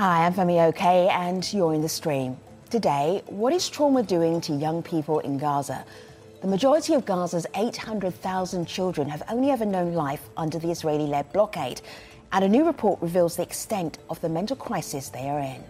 Hi, I'm Femi OK, and you're in the stream. Today, what is trauma doing to young people in Gaza? The majority of Gaza's 800,000 children have only ever known life under the Israeli-led blockade, and a new report reveals the extent of the mental crisis they are in.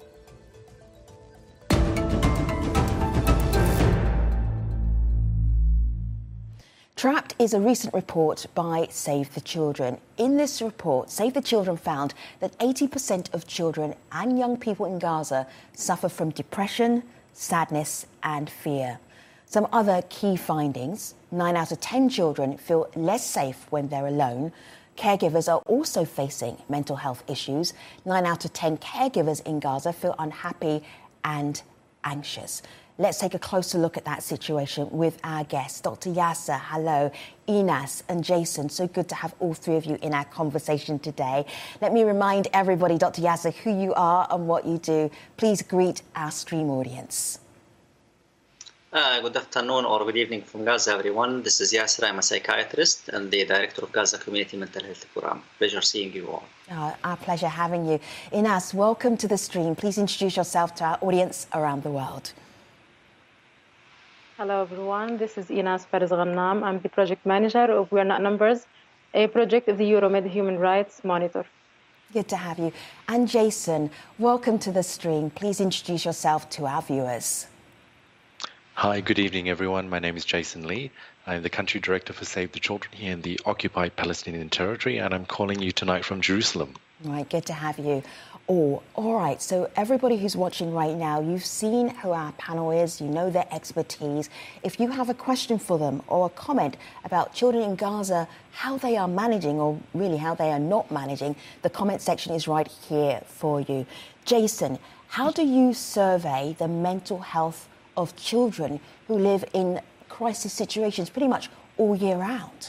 Trapped is a recent report by Save the Children. In this report, Save the Children found that 80% of children and young people in Gaza suffer from depression, sadness and fear. Some other key findings: 9 out of 10 children feel less safe when they're alone. Caregivers are also facing mental health issues. 9 out of 10 caregivers in Gaza feel unhappy and anxious. Let's take a closer look at that situation with our guests. Dr. Yasser, hello, Inas and Jason. So good to have all three of you in our conversation today. Let me remind everybody, Dr. Yasser, who you are and what you do. Please greet our stream audience. Good afternoon or good evening from Gaza, everyone. This is Yasser. I'm a psychiatrist and the director of Gaza Community Mental Health Forum. Pleasure seeing you all. Our pleasure having you. Inas, welcome to the stream. Please introduce yourself to our audience around the world. Hello, everyone. This is Inas Faris Ghannam. I'm the project manager of We're Not Numbers, a project of the Euromed Human Rights Monitor. Good to have you. And Jason, welcome to the stream. Please introduce yourself to our viewers. Hi, good evening, everyone. My name is Jason Lee. I'm the country director for Save the Children here in the occupied Palestinian territory, and I'm calling you tonight from Jerusalem. All right, good to have you. All right, so everybody who's watching right now, you've seen who our panel is, you know their expertise. If you have a question for them or a comment about children in Gaza, how they are managing or really how they are not managing, the comment section is right here for you. Jason, how do you survey the mental health of children who live in crisis situations pretty much all year round?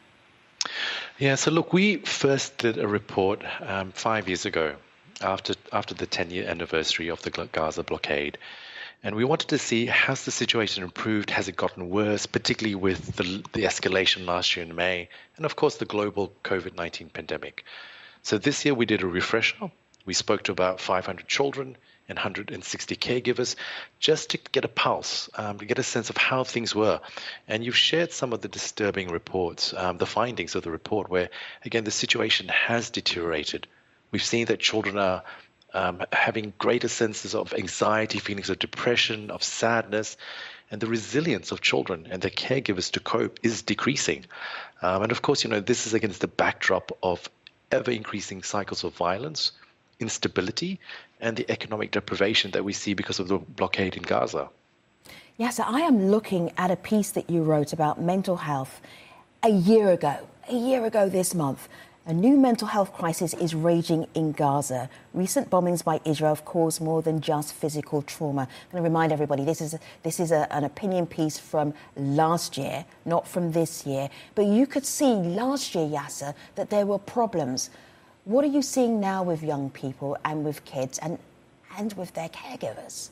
Yeah, so look, we first did a report 5 years ago after the 10-year anniversary of the Gaza blockade. And we wanted to see, has the situation improved? Has it gotten worse, particularly with the escalation last year in May, and of course the global COVID-19 pandemic. So this year we did a refresher. We spoke to about 500 children and 160 caregivers just to get a pulse, to get a sense of how things were. And you've shared some of the disturbing reports, the findings of the report where, again, the situation has deteriorated. We've seen that children are having greater senses of anxiety, feelings of depression, of sadness, and the resilience of children and their caregivers to cope is decreasing. And of course, this is against the backdrop of ever-increasing cycles of violence, instability, and the economic deprivation that we see because of the blockade in Gaza. Yes, I am looking at a piece that you wrote about mental health a year ago this month. A new mental health crisis is raging in Gaza. Recent bombings by Israel have caused more than just physical trauma. I'm going to remind everybody, this is an opinion piece from last year, not from this year. But you could see last year, Yasser, that there were problems. What are you seeing now with young people and with kids and with their caregivers?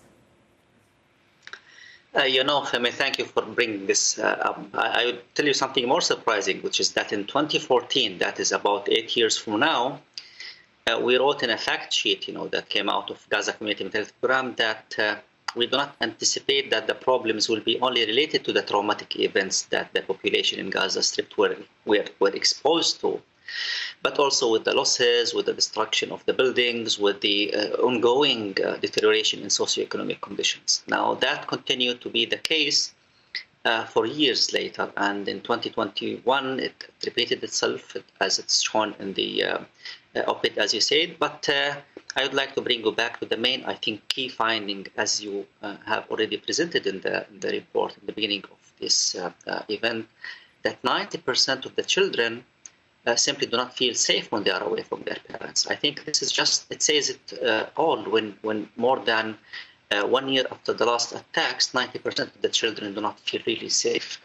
Femi, thank you for bringing this up. I would tell you something more surprising, which is that in 2014, that is about 8 years from now, we wrote in a fact sheet, that came out of Gaza Community Mental Health Program that we do not anticipate that the problems will be only related to the traumatic events that the population in Gaza Strip were exposed to, but also with the losses, with the destruction of the buildings, with the ongoing deterioration in socioeconomic conditions. Now, that continued to be the case for years later, and in 2021, it repeated itself as it's shown in the op-ed, as you said. But I would like to bring you back to the main, I think, key finding, as you have already presented in the report in the beginning of this event, that 90% of the children simply do not feel safe when they are away from their parents. I think this is it says it all when more than 1 year after the last attacks, 90% of the children do not feel really safe.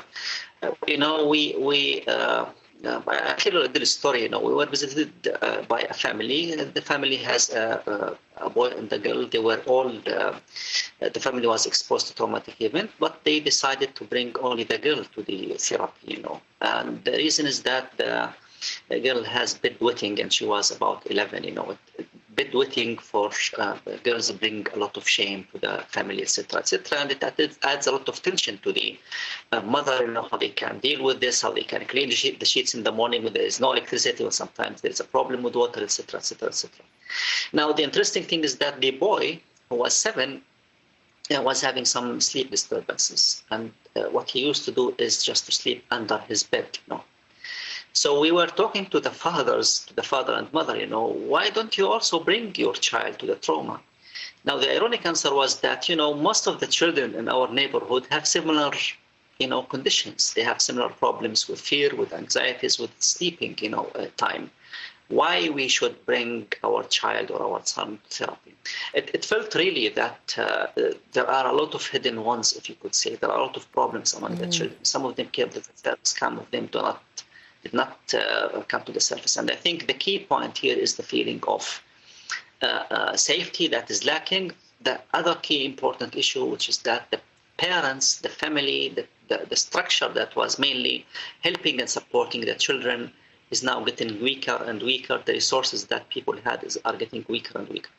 I tell you a little story. We were visited by a family. The family has a boy and a girl. They were all, the family was exposed to traumatic event, but they decided to bring only the girl to the therapy, And the reason is that the girl has bedwetting and she was about 11, bedwetting for girls bring a lot of shame to the family, etc., etc., and it adds a lot of tension to the mother, how they can deal with this, how they can clean the sheets in the morning when there is no electricity, or sometimes there is a problem with water, etc., etc., etc. Now, the interesting thing is that the boy, who was 7, was having some sleep disturbances, and what he used to do is just to sleep under his bed, So we were talking to the father and mother, why don't you also bring your child to the trauma? Now, the ironic answer was that, most of the children in our neighborhood have similar, conditions. They have similar problems with fear, with anxieties, with sleeping, time. Why we should bring our child or our son to therapy? It felt really that there are a lot of hidden ones, if you could say. There are a lot of problems among the children. Some of them came to the surface, some of them did not come to the surface. And I think the key point here is the feeling of safety that is lacking. The other key important issue, which is that the parents, the family, the structure that was mainly helping and supporting the children is now getting weaker and weaker. The resources that people had are getting weaker and weaker.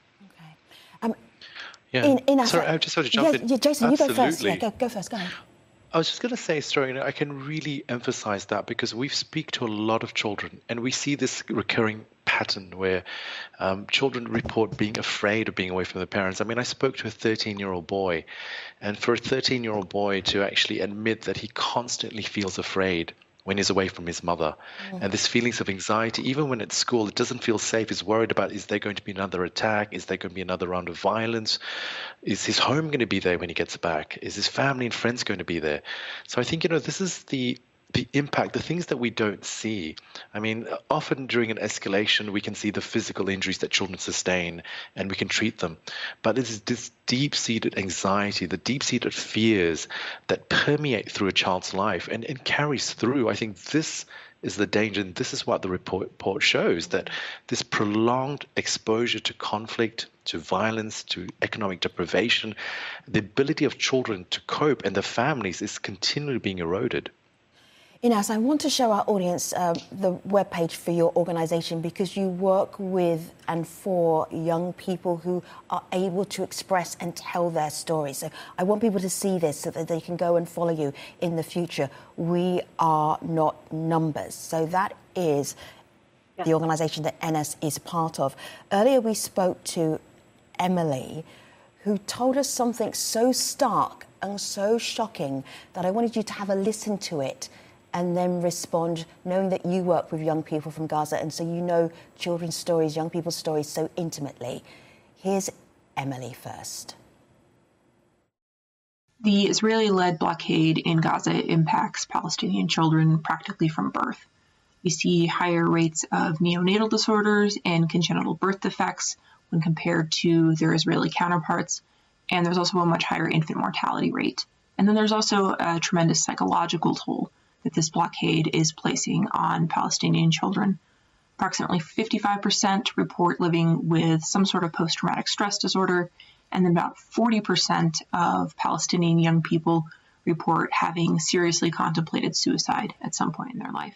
Okay. Sorry, I just want to jump in. Yeah, Jason, you go first. Yeah, go first. Go ahead. I was just going to say, Story, I can really emphasize that because we speak to a lot of children and we see this recurring pattern where children report being afraid of being away from their parents. I mean, I spoke to a 13-year-old boy, and for a 13-year-old boy to actually admit that he constantly feels afraid when he's away from his mother, and this feelings of anxiety, even when at school, it doesn't feel safe. He's worried about, is there going to be another attack? Is there going to be another round of violence? Is his home going to be there when he gets back? Is his family and friends going to be there? So I think, this is the impact, the things that we don't see. I mean, often during an escalation, we can see the physical injuries that children sustain and we can treat them. But it's this deep-seated anxiety, the deep-seated fears that permeate through a child's life and carries through. I think this is the danger, and this is what the report shows, that this prolonged exposure to conflict, to violence, to economic deprivation, the ability of children to cope and their families is continually being eroded. Inas, I want to show our audience the webpage for your organisation because you work with and for young people who are able to express and tell their stories. So I want people to see this so that they can go and follow you in the future. We are not numbers. So that is the organisation that Enas is part of. Earlier we spoke to Emily, who told us something so stark and so shocking that I wanted you to have a listen to it and then respond, knowing that you work with young people from Gaza, and so you know children's stories, young people's stories so intimately. Here's Emily first. The Israeli-led blockade in Gaza impacts Palestinian children practically from birth. We see higher rates of neonatal disorders and congenital birth defects when compared to their Israeli counterparts, and there's also a much higher infant mortality rate. And then there's also a tremendous psychological toll that this blockade is placing on Palestinian children. Approximately 55% report living with some sort of post-traumatic stress disorder, and then about 40% of Palestinian young people report having seriously contemplated suicide at some point in their life.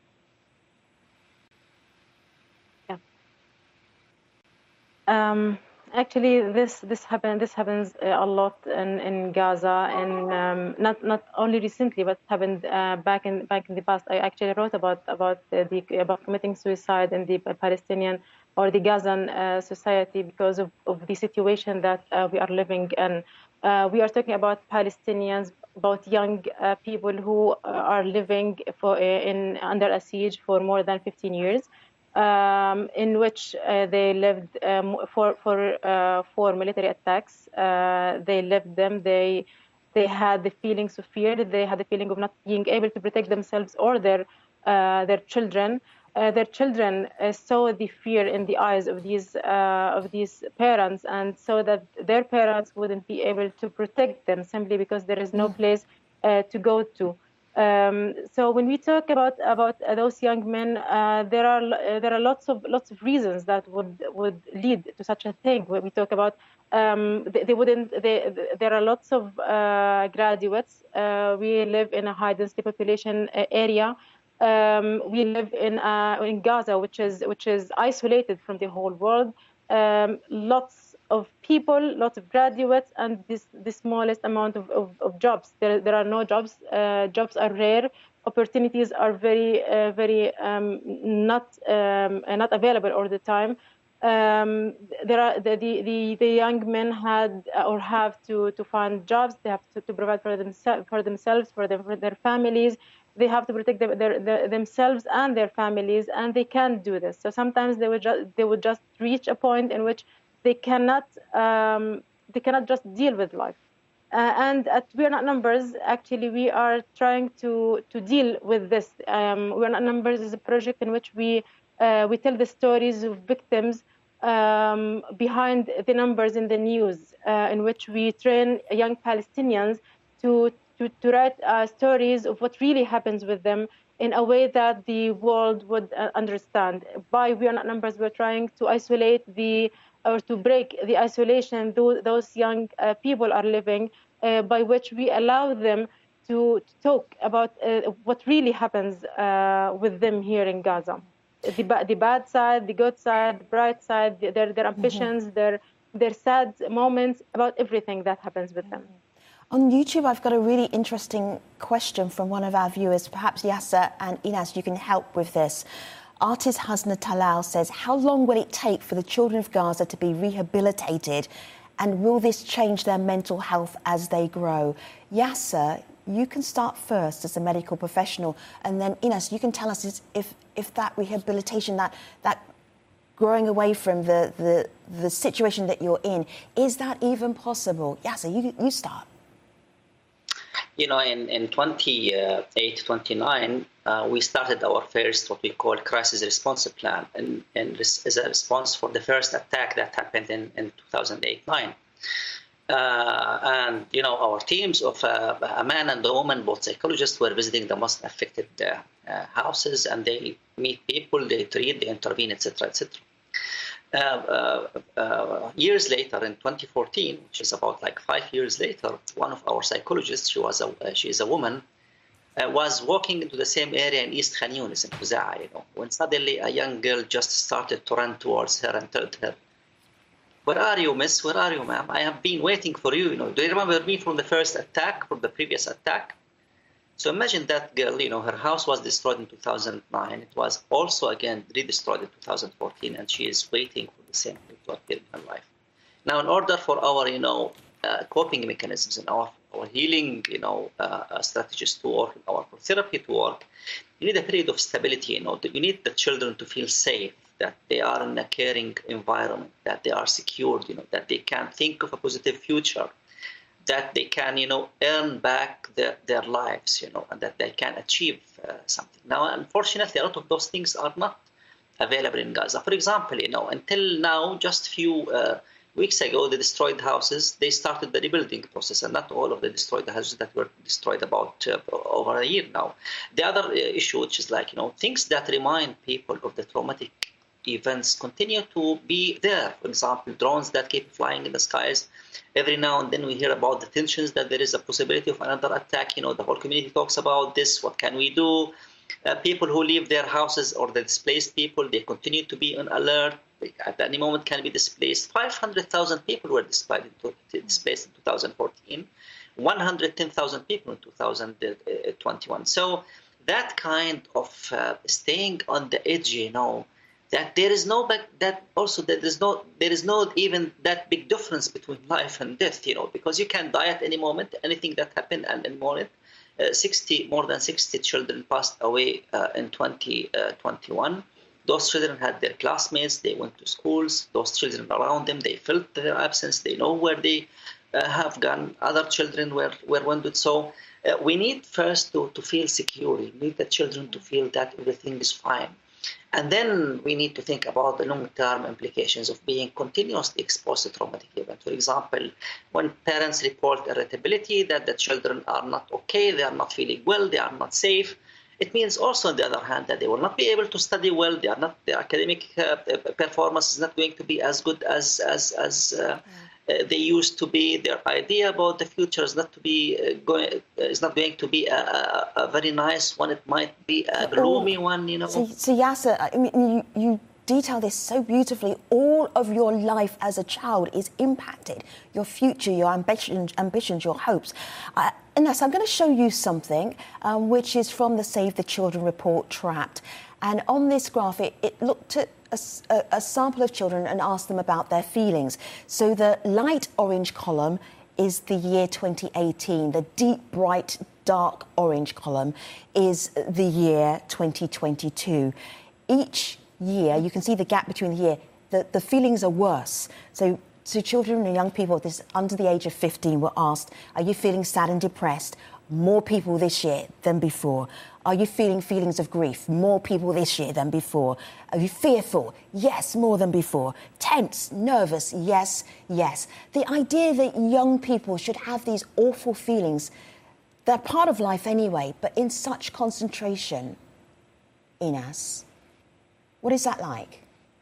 Actually, this happens a lot in Gaza, and not only recently, but happened back in the past. I actually wrote about committing suicide in the Palestinian or the Gazan society because of the situation that we are living in. We are talking about Palestinians, about young people who are living under a siege for more than 15 years. In which they lived for military attacks. They lived them. They had the feelings of fear. They had the feeling of not being able to protect themselves or their children. Their children saw the fear in the eyes of these parents, and so that their parents wouldn't be able to protect them simply because there is no place to go to. So when we talk about those young men, there are lots of reasons that would lead to such a thing. When we talk about there are lots of graduates. We live in a high density population area. We live in Gaza, which is isolated from the whole world. lots of people, lots of graduates, and the smallest amount of jobs. There are no jobs. Jobs are rare. Opportunities are very not available all the time. There are the young men had or have to find jobs. They have to provide for themselves, for their families. They have to protect themselves and their families, and they can't do this. So sometimes they would just reach a point in which they cannot just deal with life. And at We Are Not Numbers, actually, we are trying to deal with this. We Are Not Numbers is a project in which we tell the stories of victims behind the numbers in the news, in which we train young Palestinians to write stories of what really happens with them in a way that the world would understand. By We Are Not Numbers, we're trying to isolate or to break the isolation those young people are living, by which we allow them to talk about what really happens with them here in Gaza. The bad side, the good side, the bright side, their ambitions, their sad moments, about everything that happens with them. On YouTube, I've got a really interesting question from one of our viewers. Perhaps Yasser and Inas, you can help with this. Artist Hasna Talal says, how long will it take for the children of Gaza to be rehabilitated, and will this change their mental health as they grow? Yasser, you can start first as a medical professional, and then Inas, you can tell us if that rehabilitation, that growing away from the situation that you're in, is that even possible? Yasser, you start. In 28, 29, we started our first, what we call, crisis response plan, and this is a response for the first attack that happened in 2008-9. And our teams of a man and a woman, both psychologists, were visiting the most affected houses, and they meet people, they treat, they intervene, etc., etc. Years later, in 2014, which is about 5 years later, one of our psychologists, she is a woman, was walking into the same area in East Khan Yunis in Khuza'a, when suddenly a young girl just started to run towards her and told her, "Where are you, miss? Where are you, ma'am? I have been waiting for you. Do you remember me from the first attack, from the previous attack?" So imagine that girl, her house was destroyed in 2009. It was also, again, redestroyed in 2014, and she is waiting for the same thing to appear in her life. Now, in order for our, coping mechanisms and our healing, strategies to work, our therapy to work, you need a period of stability. You need the children to feel safe, that they are in a caring environment, that they are secured, that they can think of a positive future, that they can, earn back their lives, and that they can achieve something. Now, unfortunately, a lot of those things are not available in Gaza. For example, until now, just few weeks ago, the destroyed houses, they started the rebuilding process, and not all of the destroyed houses that were destroyed about over a year now. The other issue, which is things that remind people of the traumatic events continue to be there. For example, drones that keep flying in the skies. Every now and then we hear about the tensions, that there is a possibility of another attack. The whole community talks about this. What can we do? People who leave their houses, or the displaced people, they continue to be on alert. At any moment can be displaced. 500,000 people were displaced in 2014. 110,000 people in 2021. So that kind of staying on the edge, that there is no even that big difference between life and death, because you can die at any moment. Anything that happened at any moment. More than 60 children passed away in 2021. Those children had their classmates. They went to schools. Those children around them, they felt their absence. They know where they have gone. Other children were wounded. So we need first to feel secure. We need the children to feel that everything is fine. And then we need to think about the long-term implications of being continuously exposed to traumatic events. For example, when parents report irritability, that the children are not okay, they are not feeling well, they are not safe, it means also, on the other hand, that they will not be able to study well. Their academic performance is not going to be as good as they used to be. Their idea about the future is not going to be a very nice one. It might be a gloomy one. So Yasser, I mean, you detail this so beautifully. All of your life as a child is impacted. Your future, your ambitions, your hopes. Ines, I'm going to show you something which is from the Save the Children report, Trapped. And on this graph, it looked at a sample of children and asked them about their feelings. So the light orange column is the year 2018. The deep, bright, dark orange column is the year 2022. Each year, you can see the gap between the year, the feelings are worse. So children and young people under the age of 15 were asked, are you feeling sad and depressed? More people this year than before. Are you feeling feelings of grief? More people this year than before. Are you fearful? Yes, more than before. Tense, nervous? Yes, yes. The idea that young people should have these awful feelings, they're part of life anyway, but in such concentration, Ines, what is that like?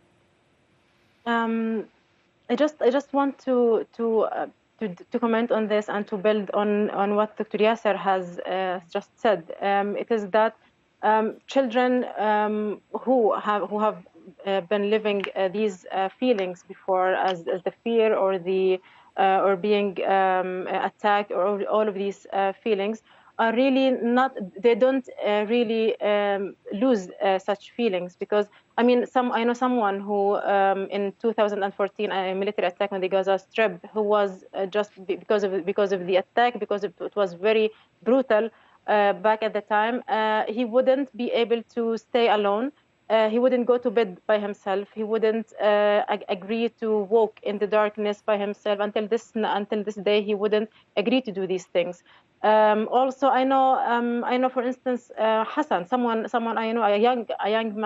I just want to comment on this and to build on what Dr. Yasser has just said. It is that children who have been living these feelings before, as the fear or the or being attacked, or all of these feelings, are really not. They don't really lose such feelings, because I know someone who in 2014 a military attack on the Gaza Strip, who was just because of the attack, because it was very brutal back at the time. He wouldn't be able to stay alone. He wouldn't go to bed by himself. He wouldn't agree to walk in the darkness by himself until this day. He wouldn't agree to do these things. Also, I know, for instance, Hassan, someone I know, a young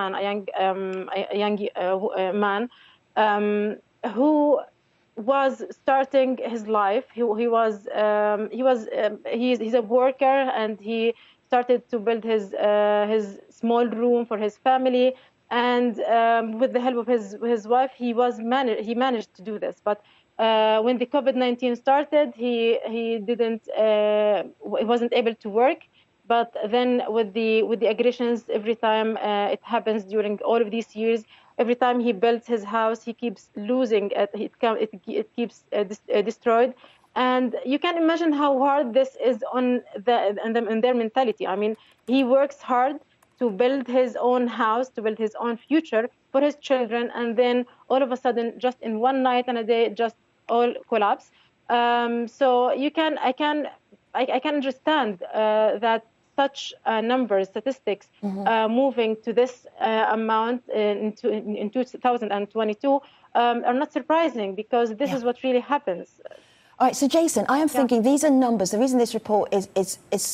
man, who was starting his life. He's a worker, and he started to build his small room for his family, and with the help of his wife, he managed to do this. But when the COVID-19 started, he wasn't able to work. But then with the aggressions, every time it happens during all of these years, every time he builds his house, he keeps losing it. It keeps destroyed. And you can imagine how hard this is on their mentality. I mean, he works hard to build his own house, to build his own future for his children, and then all of a sudden, just in one night and a day, just all collapse. So I can understand that such numbers, statistics, moving to this amount in 2022 are not surprising, because this is what really happens. All right, so Jason, I am thinking these are numbers. The reason this report is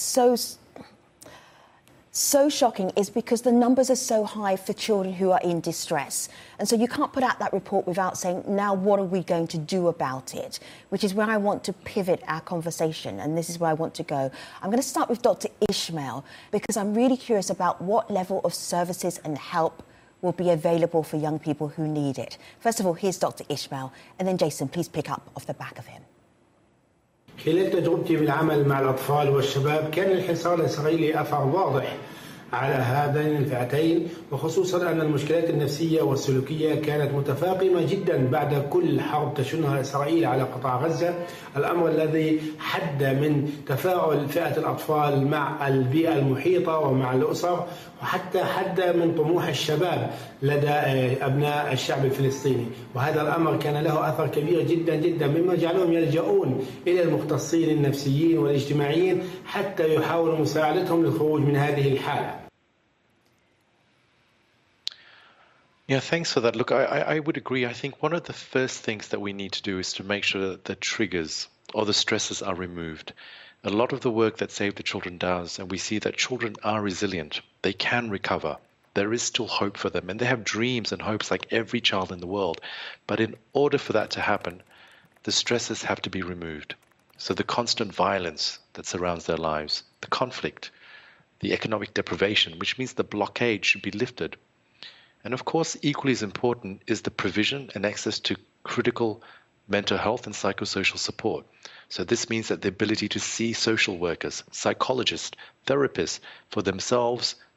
so shocking is because the numbers are so high for children who are in distress. And so you can't put out that report without saying, now what are we going to do about it? Which is where I want to pivot our conversation, and this is where I want to go. I'm going to start with Dr. Ismail, because I'm really curious about what level of services and help will be available for young people who need it. First of all, here's Dr. Ismail, and then Jason, please pick up off the back of him. خلال تجربتي بالعمل مع الأطفال والشباب كان الحصار الإسرائيلي أثر واضح على هذين الفئتين، وخصوصا أن المشكلات النفسية والسلوكية كانت متفاقمة جدا بعد كل حرب تشنها إسرائيل على قطاع غزة، الأمر الذي حد من تفاعل فئة الأطفال مع البيئة المحيطة ومع الأسر، وحتى حد من طموح الشباب لدى أبناء الشعب الفلسطيني، وهذا الأمر كان له أثر كبير جدا جدا، مما جعلهم يلجؤون إلى المختصين النفسيين والاجتماعيين حتى يحاولوا مساعدتهم للخروج من هذه الحالة. Yeah, thanks for that. Look, I would agree. I think one of the first things that we need to do is to make sure that the triggers or the stresses are removed. A lot of the work that Save the Children does, and we see that children are resilient. They can recover. There is still hope for them, and they have dreams and hopes like every child in the world. But in order for that to happen, the stresses have to be removed. So the constant violence that surrounds their lives, the conflict, the economic deprivation, which means the blockade should be lifted. And of course, equally as important is the provision and access to critical mental health and psychosocial support. So this means that the ability to see social workers, psychologists, therapists for themselves,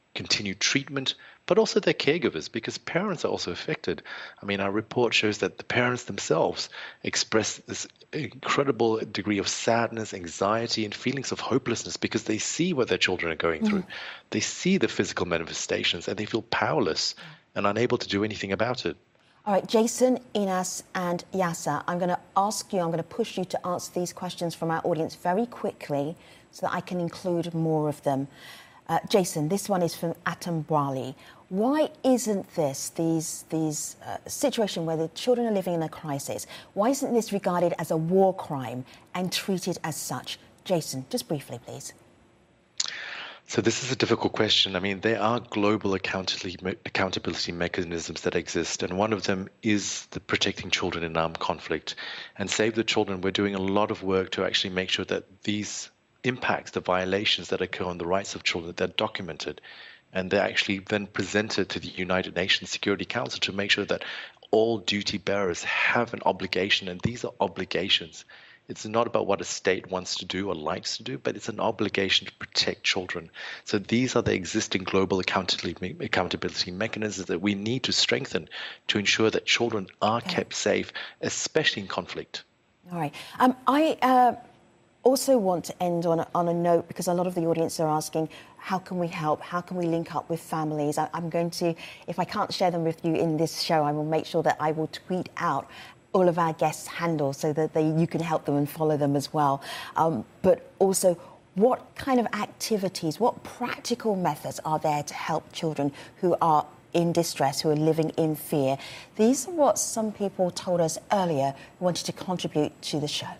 continued treatment, but also their caregivers, because parents are also affected. I mean, our report shows that the parents themselves express this incredible degree of sadness, anxiety, and feelings of hopelessness because they see what their children are going through. They see the physical manifestations and they feel powerless and unable to do anything about it. All right, Jason, Inas, and Yasser, I'm going to push you to answer these questions from our audience very quickly so that I can include more of them. Jason, this one is from Atom Brali. Why isn't this situation where the children are living in a crisis, why isn't this regarded as a war crime and treated as such? Jason, just briefly, please. So this is a difficult question. I mean, there are global accountability mechanisms that exist, and one of them is the Protecting Children in Armed Conflict. And Save the Children, we're doing a lot of work to actually make sure that these impacts, the violations that occur on the rights of children, they're documented. And they're actually then presented to the United Nations Security Council to make sure that all duty bearers have an obligation, and these are obligations. It's not about what a state wants to do or likes to do, but it's an obligation to protect children. So these are the existing global accountability mechanisms that we need to strengthen to ensure that children are kept safe, especially in conflict. All right. I also want to end on a note, because a lot of the audience are asking, how can we help? How can we link up with families? I'm going to, if I can't share them with you in this show, I will make sure that I will tweet out all of our guests' handles so that you can help them and follow them as well. But also, what kind of activities, what practical methods are there to help children who are in distress, who are living in fear? These are what some people told us earlier who wanted to contribute to the show.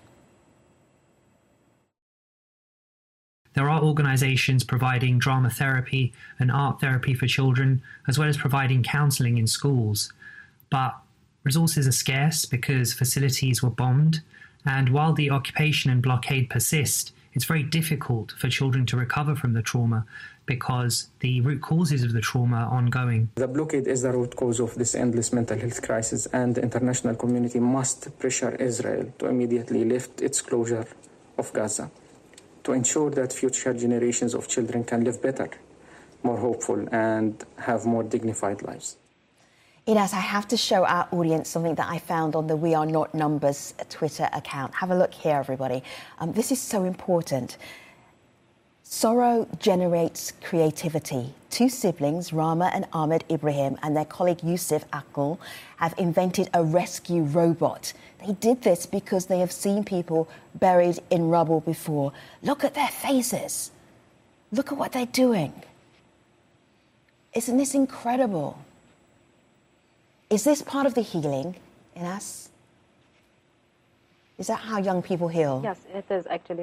There are organisations providing drama therapy and art therapy for children, as well as providing counselling in schools. But resources are scarce because facilities were bombed, and while the occupation and blockade persist, it's very difficult for children to recover from the trauma because the root causes of the trauma are ongoing. The blockade is the root cause of this endless mental health crisis, and the international community must pressure Israel to immediately lift its closure of Gaza, to ensure that future generations of children can live better, more hopeful, and have more dignified lives. Inas, I have to show our audience something that I found on the We Are Not Numbers Twitter account. Have a look here, everybody. This is so important. Sorrow generates creativity. Two siblings, Rama and Ahmed Ibrahim, and their colleague Yusuf Akul, have invented a rescue robot. They did this because they have seen people buried in rubble before. Look at their faces. Look at what they're doing. Isn't this incredible? Is this part of the healing in us? Is that how young people heal? Yes, it is actually.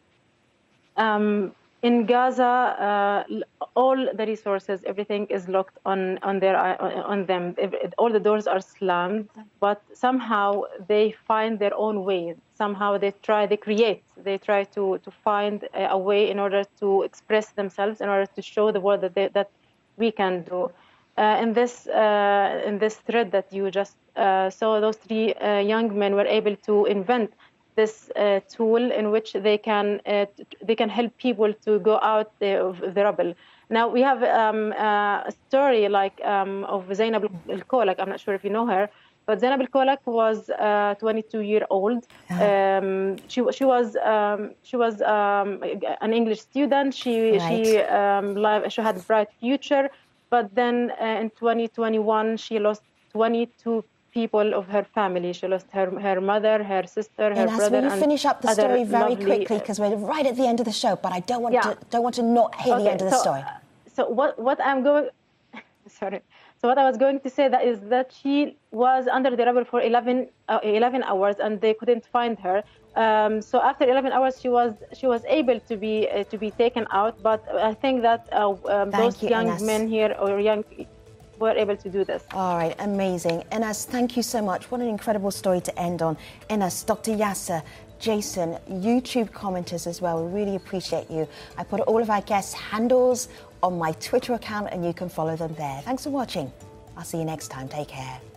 In Gaza, all the resources, everything is locked on them. All the doors are slammed, but somehow they find their own way. Somehow they try to find a way in order to express themselves, in order to show the world that we can do. In this thread that you just saw, those three young men were able to invent this tool in which they can help people to go out of the rubble. Now we have a story of Zainab Al-Kolak. I'm not sure if you know her, but Zainab Al-Kolak was 22-year-old. She was an English student. She had a bright future. But then in 2021, she lost 22 people of her family. She lost her mother, her sister, her brother. Will you finish up the story very quickly, because we're right at the end of the show, but I don't want to not hear the end of the story. So what I'm going... Sorry. So what I was going to say is that she was under the rubble for 11 hours, and they couldn't find her. So after 11 hours, she was able to be taken out. But I think that those young men here were able to do this. All right, amazing. Inas, thank you so much. What an incredible story to end on. Inas, Dr. Yasser, Jason, YouTube commenters as well. We really appreciate you. I put all of our guests' handles on my Twitter account, and you can follow them there. Thanks for watching. I'll see you next time. Take care.